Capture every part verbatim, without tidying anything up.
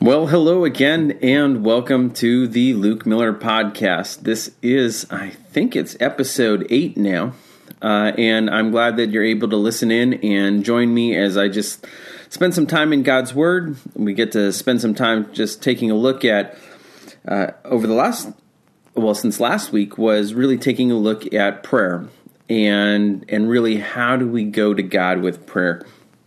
Well, hello again, and welcome to the Luke Miller Podcast. This is, I think it's episode eight now, uh, and I'm glad that you're able to listen in and join me as I just spend some time in God's Word. We get to spend some time just taking a look at, uh, over the last, well, since last week, was really taking a look at prayer, and and really how do we go to God with prayer.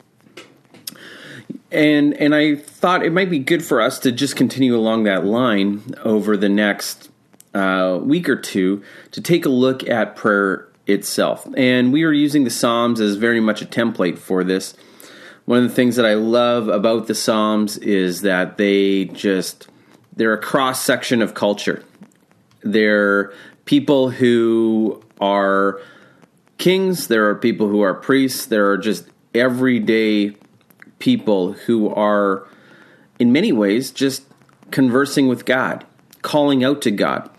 And and I thought it might be good for us to just continue along that line over the next uh, week or two to take a look at prayer itself. And we are using the Psalms as very much a template for this. One of the things that I love about the Psalms is that they just, they're a cross-section of culture. They're people who are kings, there are people who are priests, there are just everyday people who are, in many ways, just conversing with God, calling out to God.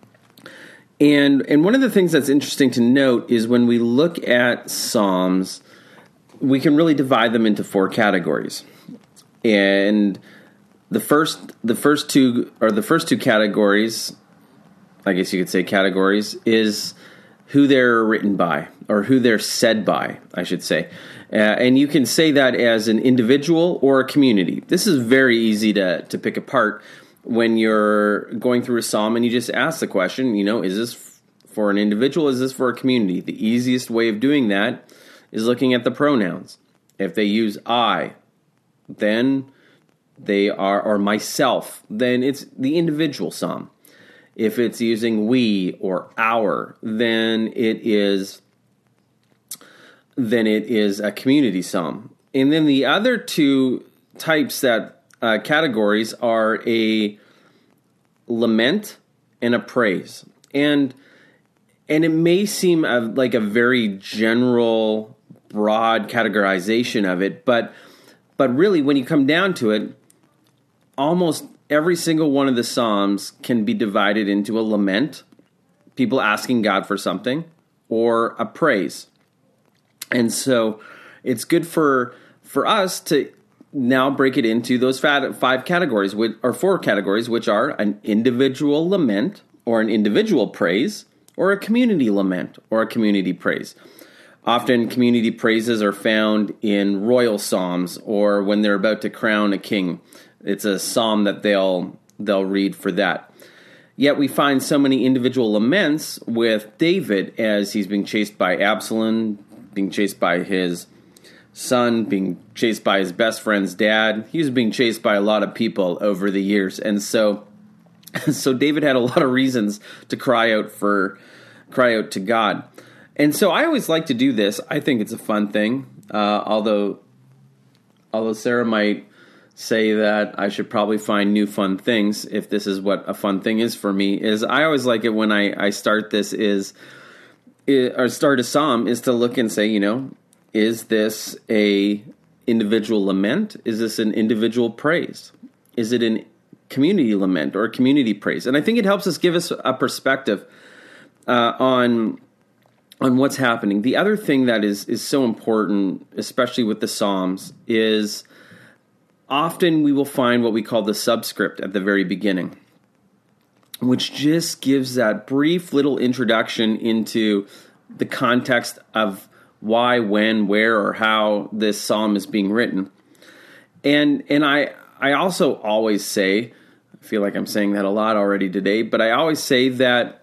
And and one of the things that's interesting to note is when we look at Psalms, we can really divide them into four categories. And the first the first two or the first two categories, I guess you could say categories, is who they're written by, or who they're said by, I should say. Uh, and you can say that as an individual or a community. This is very easy to, to pick apart when you're going through a psalm and you just ask the question, you know, is this f- for an individual, is this for a community? The easiest way of doing that is looking at the pronouns. If they use I, then they are, or myself, then it's the individual psalm. If it's using we or our, then it is then it is a community psalm. And then the other two types that uh, categories are a lament and a praise. And and it may seem a, like a very general, broad categorization of it, but but really when you come down to it, almost every single one of the psalms can be divided into a lament, people asking God for something, or a praise. And so it's good for for us to now break it into those five categories, or four categories, which are an individual lament, or an individual praise, or a community lament, or a community praise. Often community praises are found in royal psalms, or when they're about to crown a king. It's a psalm that they'll they'll read for that. Yet we find so many individual laments with David as he's being chased by Absalom, being chased by his son, being chased by his best friend's dad. He was being chased by a lot of people over the years. And so so David had a lot of reasons to cry out for cry out to God. And so I always like to do this. I think it's a fun thing. Uh, although although Sarah might say that I should probably find new fun things if this is what a fun thing is for me, is I always like it when I, I start this is or start a psalm is to look and say, you know, is this a individual lament? Is this an individual praise? Is it an community lament or a community praise? And I think it helps us give us a perspective uh, on on what's happening. The other thing that is is so important, especially with the psalms, is often we will find what we call the subscript at the very beginning, which just gives that brief little introduction into the context of why, when, where, or how this psalm is being written. And and I I also always say, I feel like I'm saying that a lot already today, but I always say that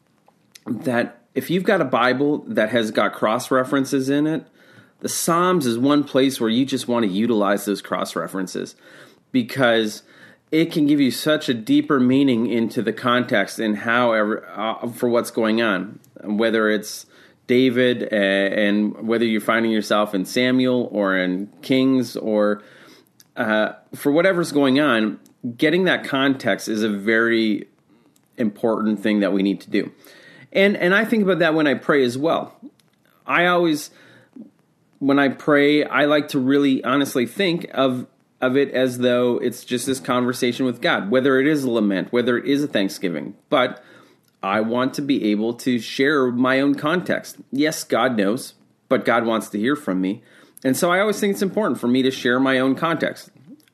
that if you've got a Bible that has got cross-references in it, the Psalms is one place where you just want to utilize those cross-references, because it can give you such a deeper meaning into the context and how ever, uh, for what's going on, whether it's David uh, and whether you're finding yourself in Samuel or in Kings or uh, for whatever's going on, getting that context is a very important thing that we need to do. And and I think about that when I pray as well. I always, when I pray, I like to really honestly think of of it as though it's just this conversation with God, whether it is a lament, whether it is a thanksgiving. But I want to be able to share my own context. Yes, God knows, but God wants to hear from me. And so I always think it's important for me to share my own context.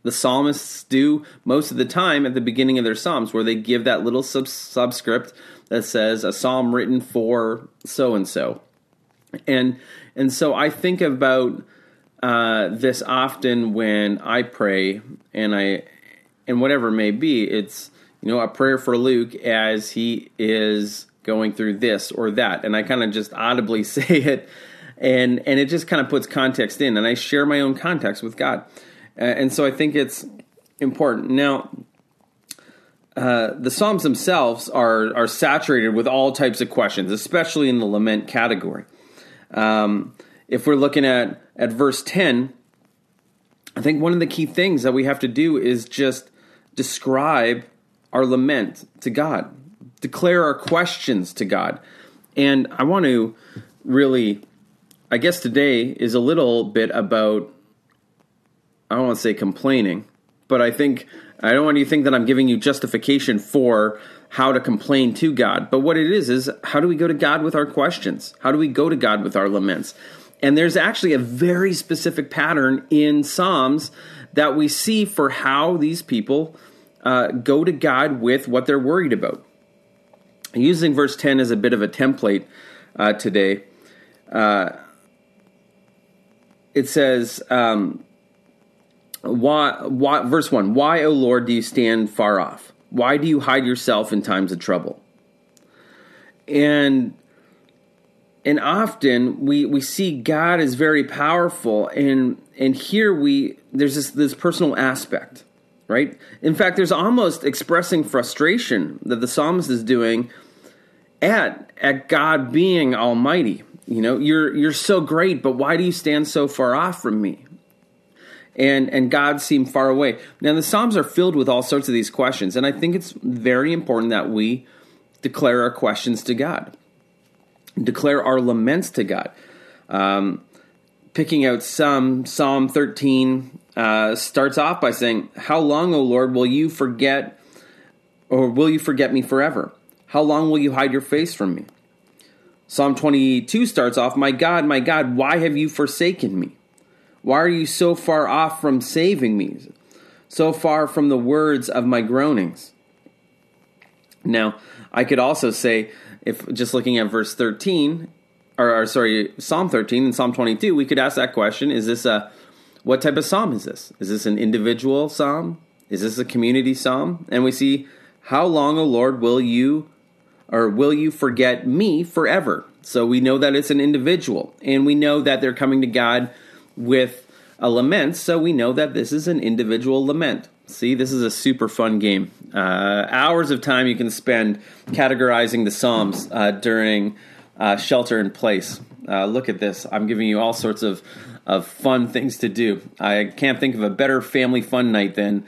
the psalmists do most of the time at the beginning of their psalms, where they give that little sub- subscript that says a psalm written for so-and-so. And and so I think about uh, this often when I pray, and I and whatever it may be, it's, you know, a prayer for Luke as he is going through this or that, and I kind of just audibly say it, and and it just kind of puts context in, and I share my own context with God, uh, and so I think it's important. Now, uh, the Psalms themselves are are saturated with all types of questions, especially in the lament category. Um, if we're looking at at verse ten, I think one of the key things that we have to do is just describe our lament to God, declare our questions to God. And I want to really, I guess today is a little bit about, I don't want to say complaining, but I think, I don't want you to think that I'm giving you justification for how to complain to God. But what it is, is how do we go to God with our questions? How do we go to God with our laments? And there's actually a very specific pattern in Psalms that we see for how these people uh, go to God with what they're worried about. Using verse ten as a bit of a template uh, today, uh, it says, um, why, why, verse one, "Why, O Lord, do you stand far off? Why do you hide yourself in times of trouble?" And and often we we see God is very powerful, and and here we there's this this personal aspect, right? In fact, there's almost expressing frustration that the psalmist is doing at at God being almighty. You know, you're you're so great, but why do you stand so far off from me? And and God seemed far away. Now, the Psalms are filled with all sorts of these questions, and I think it's very important that we declare our questions to God, declare our laments to God. Um, picking out some, Psalm thirteen uh, starts off by saying, "How long, O Lord, will you forget, or will you forget me forever? How long will you hide your face from me?" Psalm twenty-two starts off, "My God, my God, why have you forsaken me? Why are you so far off from saving me, so far from the words of my groanings?" Now, I could also say, if just looking at verse thirteen, or, or sorry, Psalm thirteen and Psalm twenty-two, we could ask that question, is this a, what type of psalm is this? Is this an individual psalm? Is this a community psalm? And we see, "How long, O Lord, will you, or will you forget me forever?" So we know that it's an individual, and we know that they're coming to God with a lament, so we know that this is an individual lament. See, this is a super fun game. Uh, hours of time you can spend categorizing the Psalms uh, during uh, shelter in place. Uh, look at this. I'm giving you all sorts of, of fun things to do. I can't think of a better family fun night than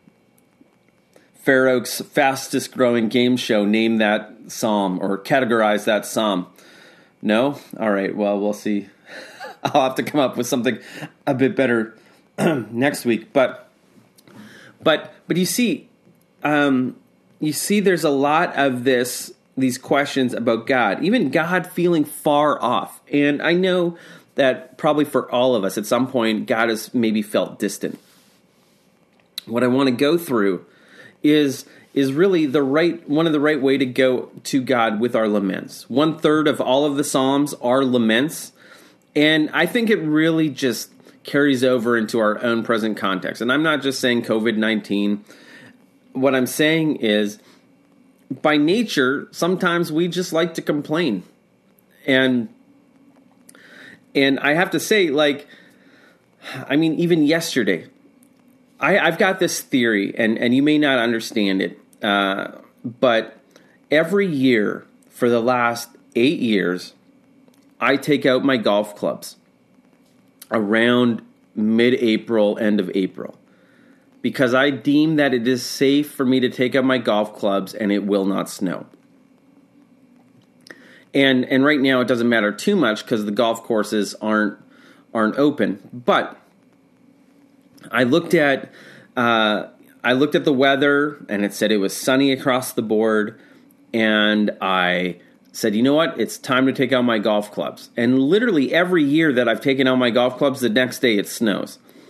Fair Oak's fastest growing game show. Name that psalm or categorize that psalm. No? All right, well, we'll see. I'll have to come up with something a bit better next week. But but but you see, um, you see, there's a lot of this these questions about God, even God feeling far off. And I know that probably for all of us, at some point, God has maybe felt distant. What I want to go through is is really the right one of the right way to go to God with our laments. One third of all of the Psalms are laments. And I think it really just carries over into our own present context. And I'm not just saying covid nineteen. What I'm saying is, by nature, sometimes we just like to complain. And and I have to say, like, I mean, even yesterday, I, I've got this theory, and, and you may not understand it, uh, but every year for the last eight years, I take out my golf clubs around mid-April, end of April, because I deem that it is safe for me to take out my golf clubs and it will not snow. And and right now it doesn't matter too much because the golf courses aren't aren't open. But I looked at uh, I looked at the weather and it said it was sunny across the board, and I said, you know what? It's time to take out my golf clubs. And literally every year that I've taken out my golf clubs, the next day it snows.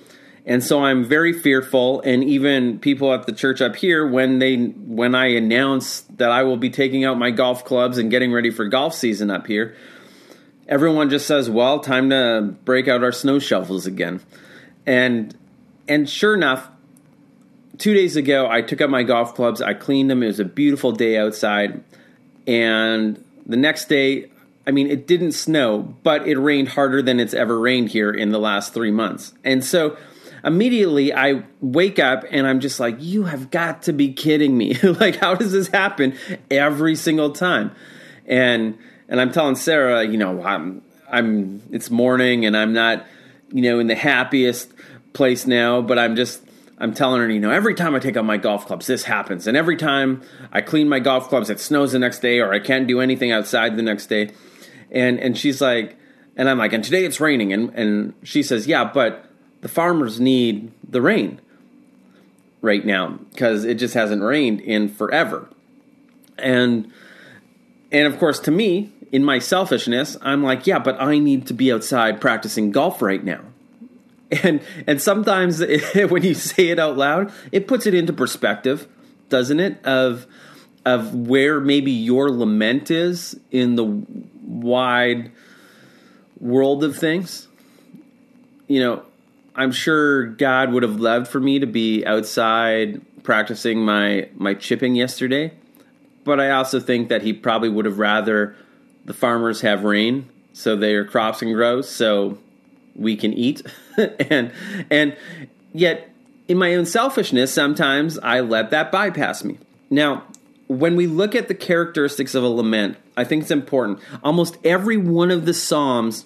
And so I'm very fearful, and even people at the church up here, when they when I announce that I will be taking out my golf clubs and getting ready for golf season up here, everyone just says, well, time to break out our snow shovels again. And and sure enough, two days ago, I took out my golf clubs, I cleaned them, it was a beautiful day outside, and the next day, I mean, it didn't snow, but it rained harder than it's ever rained here in the last three months. And so immediately I wake up and I'm just like, you have got to be kidding me. Like, how does this happen every single time? And and I'm telling Sarah, you know, I'm I'm it's morning and I'm not, you know, in the happiest place now, but I'm just I'm telling her, you know, every time I take out my golf clubs, this happens. And every time I clean my golf clubs, it snows the next day, or I can't do anything outside the next day. And and she's like, and I'm like, and today it's raining. And, and she says, yeah, but the farmers need the rain right now because it just hasn't rained in forever. And and of course, to me, in my selfishness, I'm like, yeah, but I need to be outside practicing golf right now. And and sometimes it, when you say it out loud, it puts it into perspective, doesn't it? Of of where maybe your lament is in the wide world of things. You know, I'm sure God would have loved for me to be outside practicing my, my chipping yesterday, but I also think that he probably would have rather the farmers have rain so their crops can grow so we can eat. and and yet, in my own selfishness, sometimes I let that bypass me. Now, when we look at the characteristics of a lament, I think it's important. Almost every one of the Psalms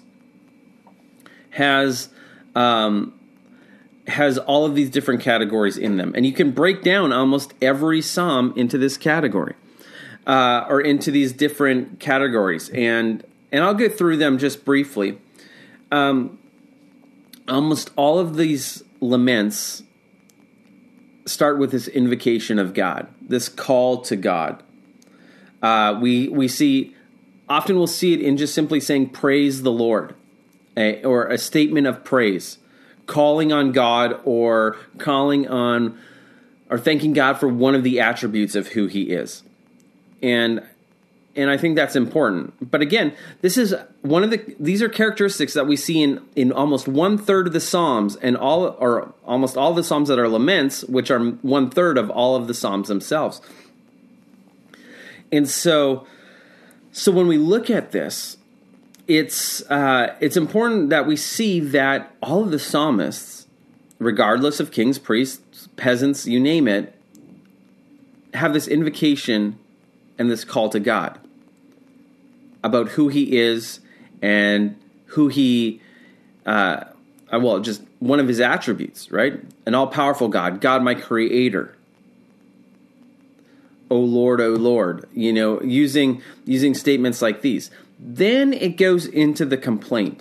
has um, has all of these different categories in them. And you can break down almost every Psalm into this category, uh, or into these different categories. And and I'll go through them just briefly. Um, almost all of these laments start with this invocation of God, this call to God. Uh, we we see, often we'll see it in just simply saying, praise the Lord, a, or a statement of praise, calling on God or calling on, or thanking God for one of the attributes of who he is. And and I think that's important. But again, this is one of the, these are characteristics that we see in, in almost one third of the Psalms, and all, or almost all the Psalms that are laments, which are one third of all of the Psalms themselves. And so, so when we look at this, it's uh, it's important that we see that all of the psalmists, regardless of kings, priests, peasants, you name it, have this invocation and this call to God about who he is and who he, uh, well, just one of his attributes, right? An all-powerful God, God my creator. O Lord, O Lord, you know, using using statements like these. Then it goes into the complaint.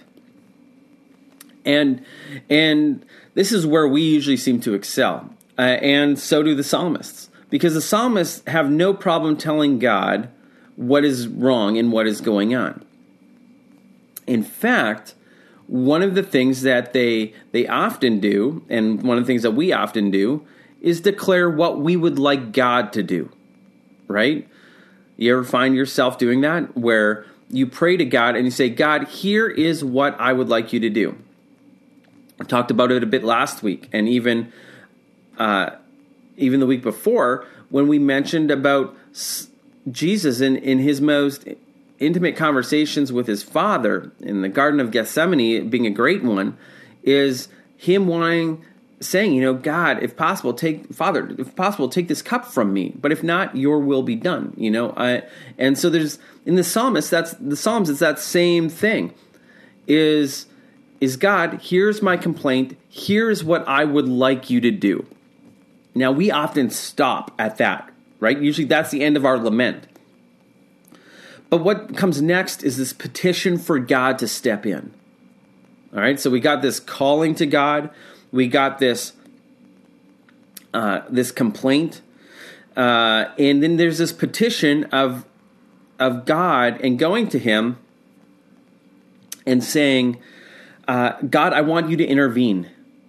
And and this is where we usually seem to excel. Uh, and so do the psalmists. Because the psalmists have no problem telling God what is wrong and what is going on. In fact, one of the things that they they often do, and one of the things that we often do, is declare what we would like God to do. Right? You ever find yourself doing that? Where you pray to God and you say, God, here is what I would like you to do. I talked about it a bit last week, and even uh, even the week before, when we mentioned about Jesus in, in his most intimate conversations with his Father in the Garden of Gethsemane, being a great one, is him wanting, saying, you know, God, if possible, take, Father, if possible, take this cup from me, but if not, your will be done, you know. I, and so there's, in the psalmist, that's, the Psalms, it's that same thing, is, is God, here's my complaint, here's what I would like you to do. Now, we often stop at that, right? Usually that's the end of our lament. But what comes next is this petition for God to step in. All right, so we got this calling to God. We got this uh, this complaint. Uh, and then there's this petition of, of God and going to him and saying, uh, God, I want you to intervene.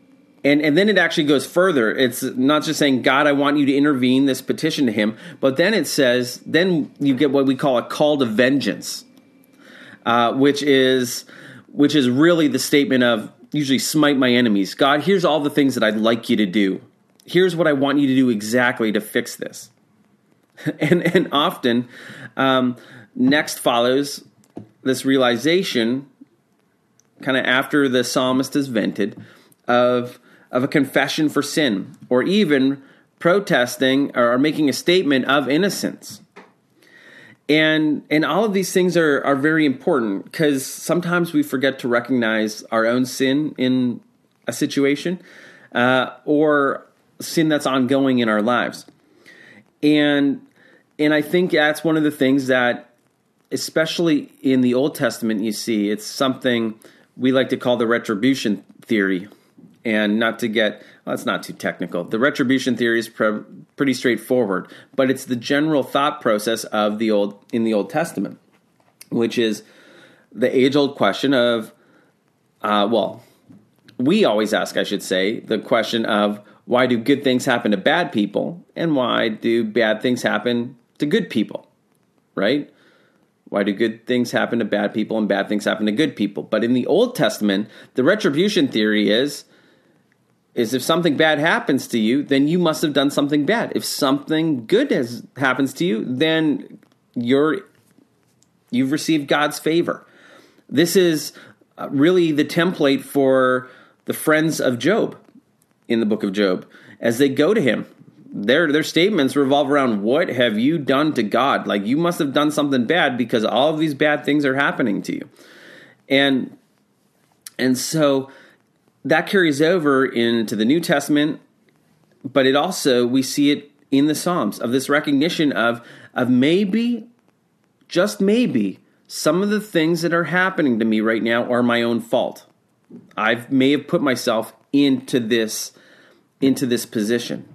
And and then it actually goes further. It's not just saying, God, I want you to intervene, this petition to him, but then it says, then you get what we call a call to vengeance, uh, which is which is really the statement of, usually, smite my enemies. God, here's all the things that I'd like you to do. Here's what I want you to do exactly to fix this. and and often, um, next follows this realization, kind of after the psalmist has vented, of of a confession for sin, or even protesting or making a statement of innocence. And and all of these things are, are very important, because sometimes we forget to recognize our own sin in a situation, uh, or sin that's ongoing in our lives. And and I think that's one of the things that, especially in the Old Testament, you see, it's something we like to call the retribution theory. And not to get, well, it's not too technical. The retribution theory is pre- pretty straightforward, but it's the general thought process of the old in the Old Testament, which is the age-old question of, uh, well, we always ask, I should say, the question of, why do good things happen to bad people, and why do bad things happen to good people, right? Why do good things happen to bad people and bad things happen to good people? But in the Old Testament, the retribution theory is, is if something bad happens to you, then you must have done something bad. If something good has, happens to you, then you're, you've received God's favor. This is really the template for the friends of Job in the book of Job. As they go to him, their, their statements revolve around, what have you done to God? Like, you must have done something bad, because all of these bad things are happening to you. And, and so that carries over into the New Testament, but it also, we see it in the Psalms, of this recognition of, of maybe, just maybe, some of the things that are happening to me right now are my own fault. I may have put myself into this, into this position.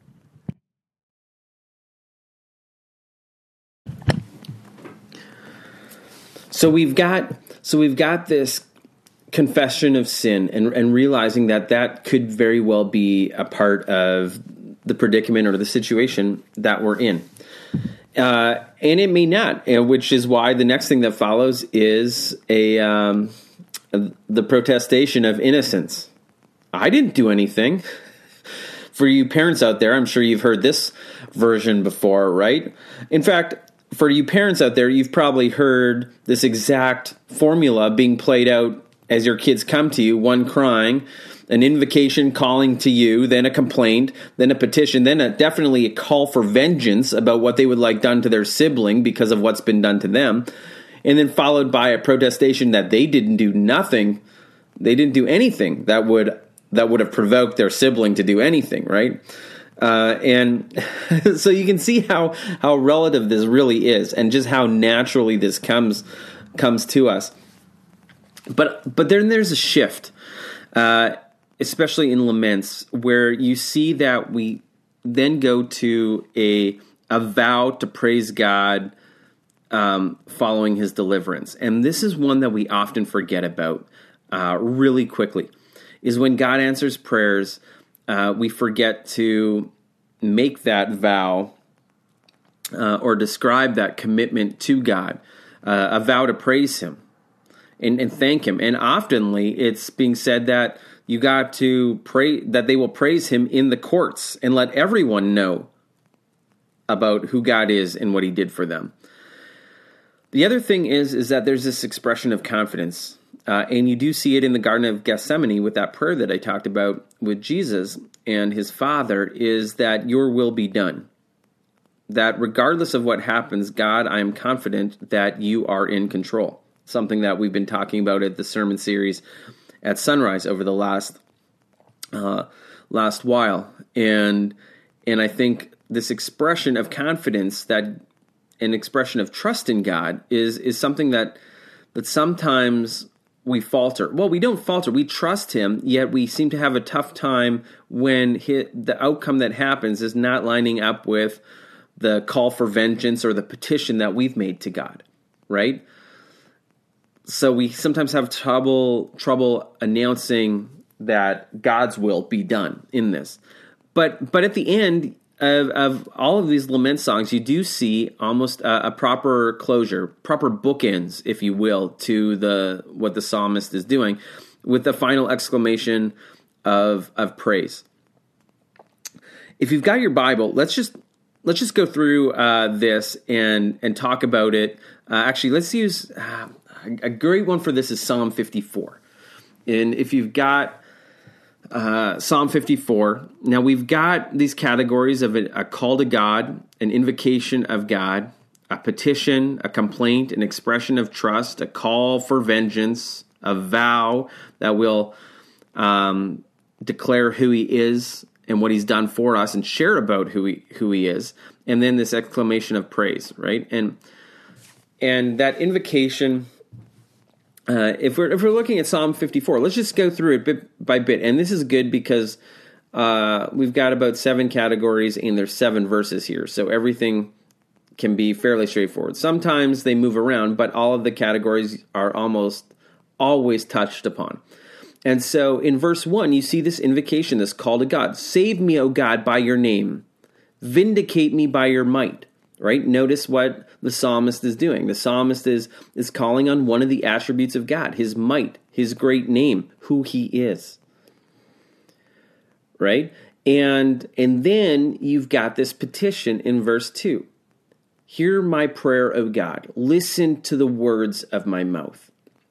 So we've got, so we've got this confession of sin, and, and realizing that that could very well be a part of the predicament or the situation that we're in. Uh, and it may not, which is why the next thing that follows is a um, the protestation of innocence. I didn't do anything. For you parents out there, I'm sure you've heard this version before, right? In fact, for you parents out there, you've probably heard this exact formula being played out as your kids come to you, one crying, an invocation calling to you, then a complaint, then a petition, then a, definitely a call for vengeance about what they would like done to their sibling because of what's been done to them, and then followed by a protestation that they didn't do nothing, they didn't do anything that would that would have provoked their sibling to do anything, right? Uh, and so you can see how how relative this really is, and just how naturally this comes comes to us. But but then there's a shift, uh, especially in laments, where you see that we then go to a a vow to praise God um, following his deliverance. And this is one that we often forget about uh, really quickly, is when God answers prayers, uh, we forget to make that vow uh, or describe that commitment to God, uh, a vow to praise him. And, and thank him. And oftenly it's being said that you got to pray, that they will praise him in the courts and let everyone know about who God is and what he did for them. The other thing is, is that there's this expression of confidence. Uh, and you do see it in the Garden of Gethsemane with that prayer that I talked about with Jesus and his Father, is that your will be done. That regardless of what happens, God, I am confident that you are in control. Something that we've been talking about at the sermon series at Sunrise over the last uh, last while, and and I think this expression of confidence, that an expression of trust in God, is is something that that sometimes we falter. Well, we don't falter; we trust him, yet we seem to have a tough time when hit, the outcome that happens is not lining up with the call for vengeance or the petition that we've made to God, right? So we sometimes have trouble trouble announcing that God's will be done in this. But but at the end of, of all of these lament songs, you do see almost a, a proper closure, proper bookends, if you will, to the what the psalmist is doing, with the final exclamation of of praise. If you've got your Bible, let's just let's just go through uh, this and and talk about it. Uh, actually, let's use uh, a great one for this is Psalm fifty-four. And if you've got uh, Psalm fifty-four, now we've got these categories of a, a call to God, an invocation of God, a petition, a complaint, an expression of trust, a call for vengeance, a vow that will um, declare who he is and what he's done for us and share about who he who he is, and then this exclamation of praise, right? And and that invocation, uh, if we're if we're looking at Psalm fifty-four, let's just go through it bit by bit. And this is good because uh, we've got about seven categories and there's seven verses here, so everything can be fairly straightforward. Sometimes they move around, but all of the categories are almost always touched upon. And so in verse one, you see this invocation, this call to God. Save me, O God, by your name. Vindicate me by your might. Right? Notice what the psalmist is doing. The psalmist is, is calling on one of the attributes of God, his might, his great name, who he is. Right? And, and then you've got this petition in verse two. Hear my prayer, O God. Listen to the words of my mouth.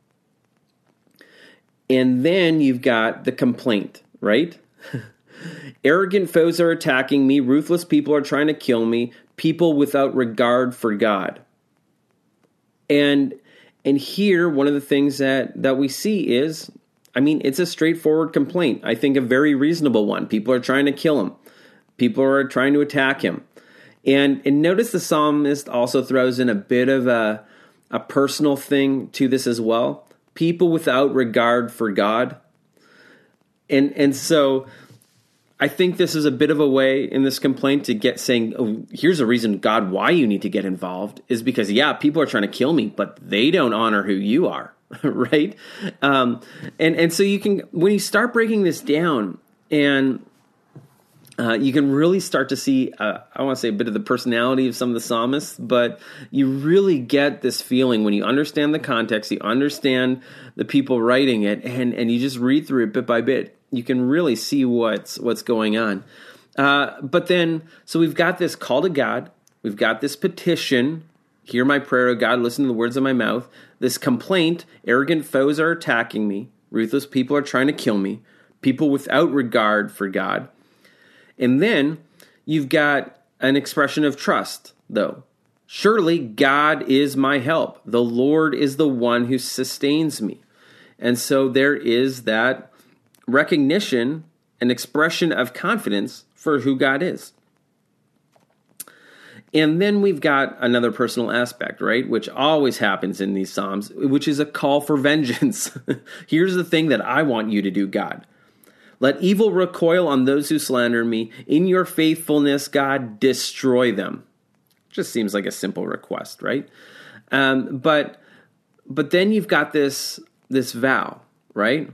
And then you've got the complaint, right? Arrogant foes are attacking me. Ruthless people are trying to kill me. People without regard for God. And and here, one of the things that, that we see is, I mean, it's a straightforward complaint. I think a very reasonable one. People are trying to kill him. People are trying to attack him. And, and notice the psalmist also throws in a bit of a, a personal thing to this as well. People without regard for God. And and so I think this is a bit of a way in this complaint to get saying, oh, here's a reason, God, why you need to get involved is because, yeah, people are trying to kill me, but they don't honor who you are, right? Um, and, and so you can, when you start breaking this down and Uh, you can really start to see, uh, I want to say a bit of the personality of some of the psalmists, but you really get this feeling when you understand the context, you understand the people writing it, and, and you just read through it bit by bit. You can really see what's what's going on. Uh, but then, so we've got this call to God, we've got this petition, hear my prayer, O God, listen to the words of my mouth, this complaint, arrogant foes are attacking me, ruthless people are trying to kill me, people without regard for God. And then you've got an expression of trust, though. Surely God is my help. The Lord is the one who sustains me. And so there is that recognition, an expression of confidence for who God is. And then we've got another personal aspect, right, which always happens in these Psalms, which is a call for vengeance. Here's the thing that I want you to do, God. Let evil recoil on those who slander me. In your faithfulness, God, destroy them. Just seems like a simple request, right? Um, but but then you've got this this vow, right?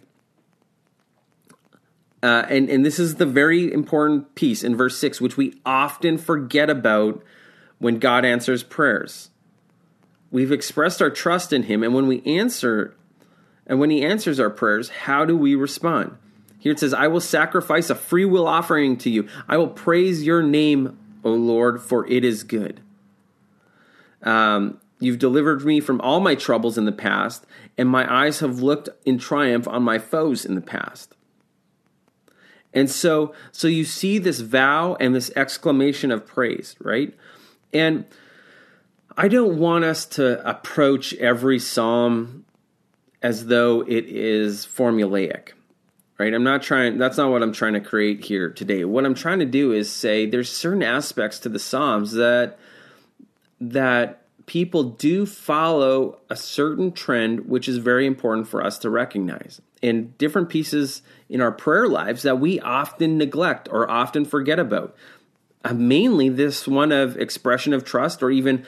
Uh, and, and this is the very important piece in verse six, which we often forget about when God answers prayers. We've expressed our trust in him, and when we answer, and when he answers our prayers, how do we respond? Here it says, I will sacrifice a free will offering to you. I will praise your name, O Lord, for it is good. Um, you've delivered me from all my troubles in the past, and my eyes have looked in triumph on my foes in the past. And so, so you see this vow and this exclamation of praise, right? And I don't want us to approach every psalm as though it is formulaic. Right? I'm not trying, that's not what I'm trying to create here today. What I'm trying to do is say there's certain aspects to the Psalms that that people do follow a certain trend, which is very important for us to recognize. And different pieces in our prayer lives that we often neglect or often forget about. Uh, mainly this one of expression of trust, or even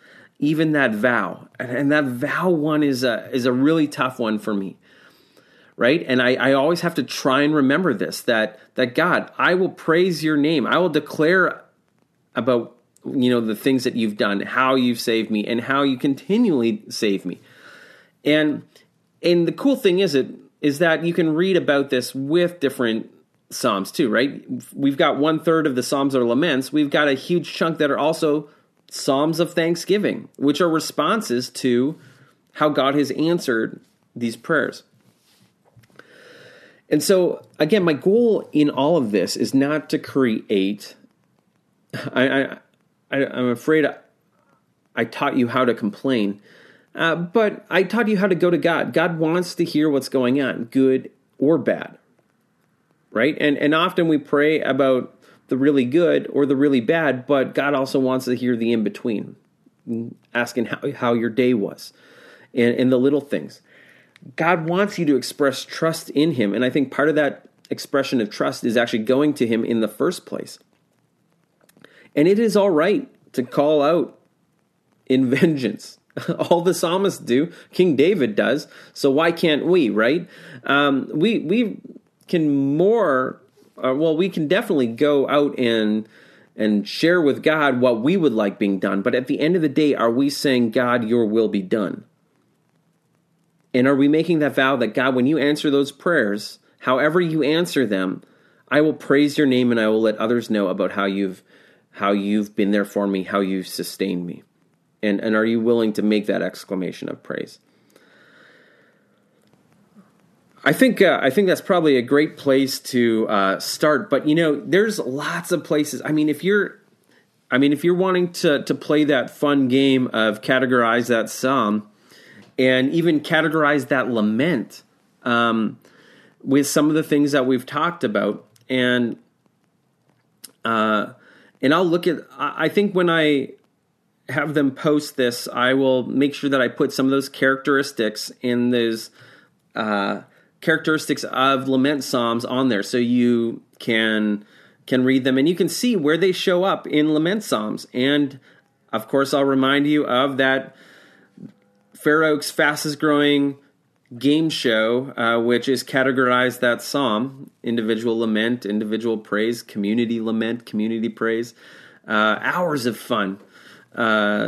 even that vow. And, and that vow one is a is a really tough one for me. right? And I, I always have to try and remember this, that that God, I will praise your name. I will declare about, you know, the things that you've done, how you've saved me, and how you continually save me. And and the cool thing is it is that you can read about this with different Psalms too, right? We've got one third of the Psalms are laments. We've got a huge chunk that are also Psalms of thanksgiving, which are responses to how God has answered these prayers. And so, again, my goal in all of this is not to create. I, I, I I'm afraid I, I taught you how to complain, uh, but I taught you how to go to God. God wants to hear what's going on, good or bad, right? And and often we pray about the really good or the really bad, but God also wants to hear the in between, asking how how your day was, and, and the little things. God wants you to express trust in him. And I think part of that expression of trust is actually going to him in the first place. And it is all right to call out in vengeance. All the psalmists do. King David does. So why can't we, right? Um, we we can more, uh, well, we can definitely go out and and share with God what we would like being done. But at the end of the day, are we saying, God, your will be done? And are we making that vow that, God, when you answer those prayers, however you answer them, I will praise your name and I will let others know about how you've how you've been there for me, how you've sustained me. And, and are you willing to make that exclamation of praise? I think uh, I think that's probably a great place to uh, start. But, you know, there's lots of places. I mean, if you're I mean, if you're wanting to, to play that fun game of categorize that psalm, and even categorize that lament um, with some of the things that we've talked about. And uh, and I'll look at, I think when I have them post this, I will make sure that I put some of those characteristics in those uh, characteristics of lament psalms on there so you can can read them and you can see where they show up in lament psalms. And of course, I'll remind you of that Fair Oaks fastest growing game show, uh, which is categorized that psalm: individual lament, individual praise, community lament, community praise. Uh, hours of fun. Uh,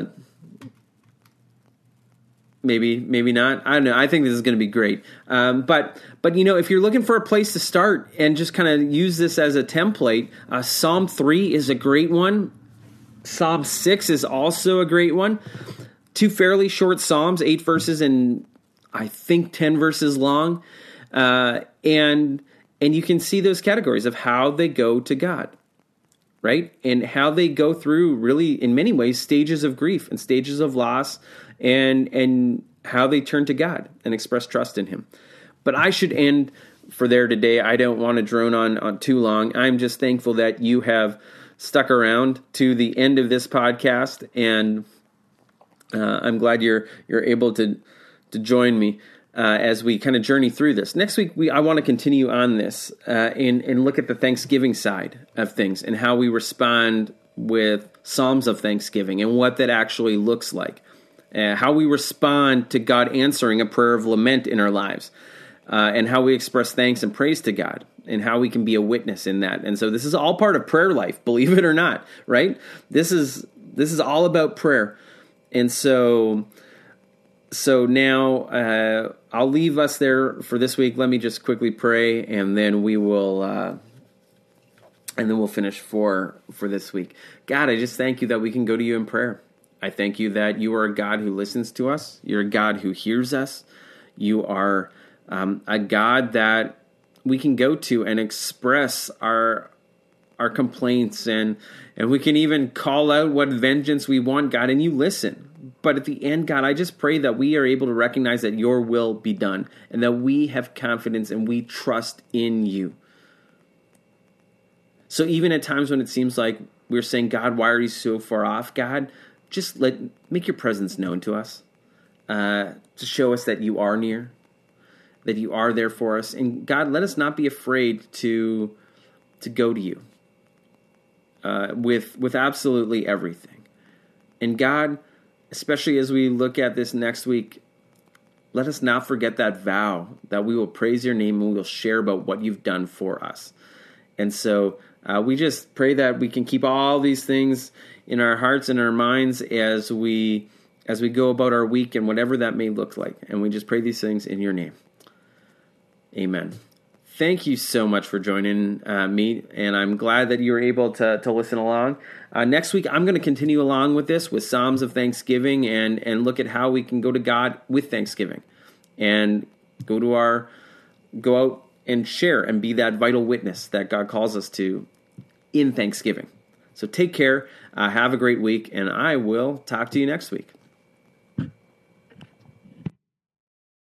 maybe, maybe not. I don't know. I think this is going to be great. Um, but, but you know, if you're looking for a place to start and just kind of use this as a template, uh, Psalm three is a great one. Psalm six is also a great one. Two fairly short psalms, eight verses and I think ten verses long. Uh, and and you can see those categories of how they go to God, right? And how they go through, really, in many ways, stages of grief and stages of loss, and and how they turn to God and express trust in him. But I should end for there today. I don't want to drone on, on too long. I'm just thankful that you have stuck around to the end of this podcast, and Uh, I'm glad you're you're able to to join me uh, as we kind of journey through this. Next week, we I want to continue on this uh, and and look at the Thanksgiving side of things and how we respond with Psalms of Thanksgiving and what that actually looks like, uh, how we respond to God answering a prayer of lament in our lives, uh, and how we express thanks and praise to God, and how we can be a witness in that. And so this is all part of prayer life, believe it or not, right? This is this is all about prayer. And so, so now uh, I'll leave us there for this week. Let me just quickly pray, and then we will, uh, and then we'll finish for for this week. God, I just thank you that we can go to you in prayer. I thank you that you are a God who listens to us. You're a God who hears us. You are um, a God that we can go to and express our our complaints, and and we can even call out what vengeance we want, God, and you listen. But at the end, God, I just pray that we are able to recognize that your will be done and that we have confidence and we trust in you. So even at times when it seems like we're saying, God, why are you so far off? God, just let make your presence known to us, uh, to show us that you are near, that you are there for us. And God, let us not be afraid to to go to you uh, with with absolutely everything. And God, especially as we look at this next week, let us not forget that vow that we will praise your name and we will share about what you've done for us. And so uh, we just pray that we can keep all these things in our hearts and our minds as we as we go about our week and whatever that may look like. And we just pray these things in your name. Amen. Thank you so much for joining uh, me, and I'm glad that you were able to, to listen along. Uh, next week, I'm going to continue along with this, with Psalms of Thanksgiving, and, and look at how we can go to God with Thanksgiving, and go to our, go out and share and be that vital witness that God calls us to in Thanksgiving. So take care, uh, have a great week, and I will talk to you next week.